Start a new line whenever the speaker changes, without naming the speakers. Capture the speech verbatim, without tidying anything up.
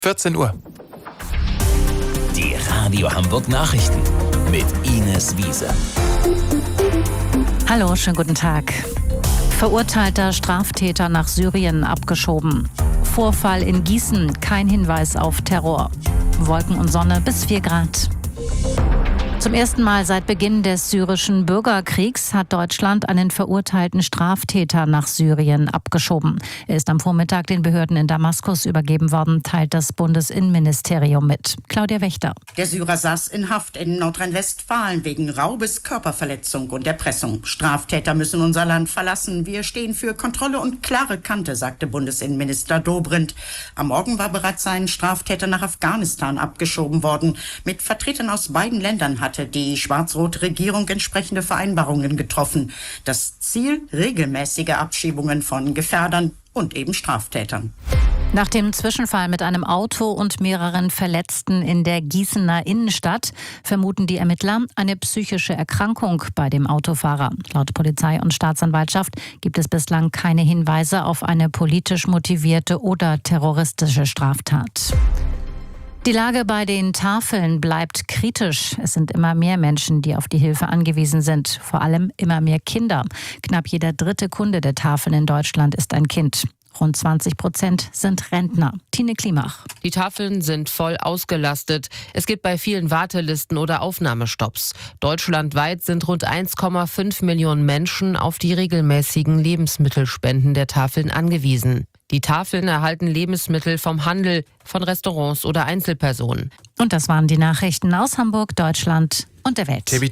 vierzehn Uhr.
Die Radio Hamburg Nachrichten mit Ines Wiese.
Hallo, schönen guten Tag. Verurteilter Straftäter nach Syrien abgeschoben. Vorfall in Gießen, kein Hinweis auf Terror. Wolken und Sonne bis vier Grad. Zum ersten Mal seit Beginn des syrischen Bürgerkriegs hat Deutschland einen verurteilten Straftäter nach Syrien abgeschoben. Er ist am Vormittag den Behörden in Damaskus übergeben worden, teilt das Bundesinnenministerium mit. Claudia Wächter.
Der Syrer saß in Haft in Nordrhein-Westfalen wegen Raubes, Körperverletzung und Erpressung. Straftäter müssen unser Land verlassen. Wir stehen für Kontrolle und klare Kante, sagte Bundesinnenminister Dobrindt. Am Morgen war bereits ein Straftäter nach Afghanistan abgeschoben worden. Mit Vertretern aus beiden Ländern hat hatte die schwarz-rote Regierung entsprechende Vereinbarungen getroffen. Das Ziel: regelmäßige Abschiebungen von Gefährdern und eben Straftätern.
Nach dem Zwischenfall mit einem Auto und mehreren Verletzten in der Gießener Innenstadt vermuten die Ermittler eine psychische Erkrankung bei dem Autofahrer. Laut Polizei und Staatsanwaltschaft gibt es bislang keine Hinweise auf eine politisch motivierte oder terroristische Straftat. Die Lage bei den Tafeln bleibt kritisch. Es sind immer mehr Menschen, die auf die Hilfe angewiesen sind. Vor allem immer mehr Kinder. Knapp jeder dritte Kunde der Tafeln in Deutschland ist ein Kind. Rund zwanzig Prozent sind Rentner. Tine Klimach.
Die Tafeln sind voll ausgelastet. Es gibt bei vielen Wartelisten oder Aufnahmestopps. Deutschlandweit sind rund eins Komma fünf Millionen Menschen auf die regelmäßigen Lebensmittelspenden der Tafeln angewiesen. Die Tafeln erhalten Lebensmittel vom Handel, von Restaurants oder Einzelpersonen.
Und das waren die Nachrichten aus Hamburg, Deutschland und der Welt.